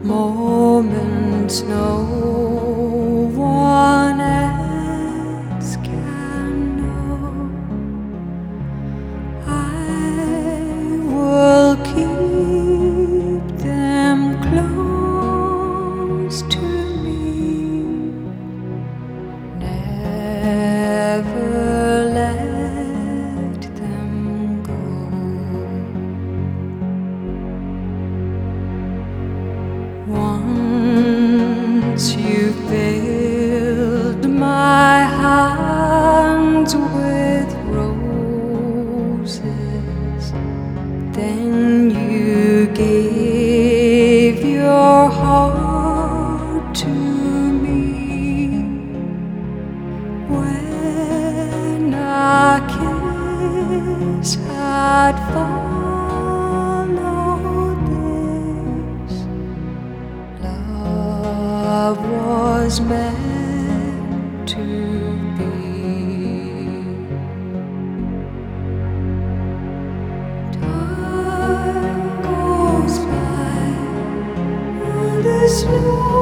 moments no one else can know. I will keep them close to me, never let them go. Once you filled my hands with roses, then you gave your heart to me. When a kiss had followed this, love was meant to be. Time goes by and the snow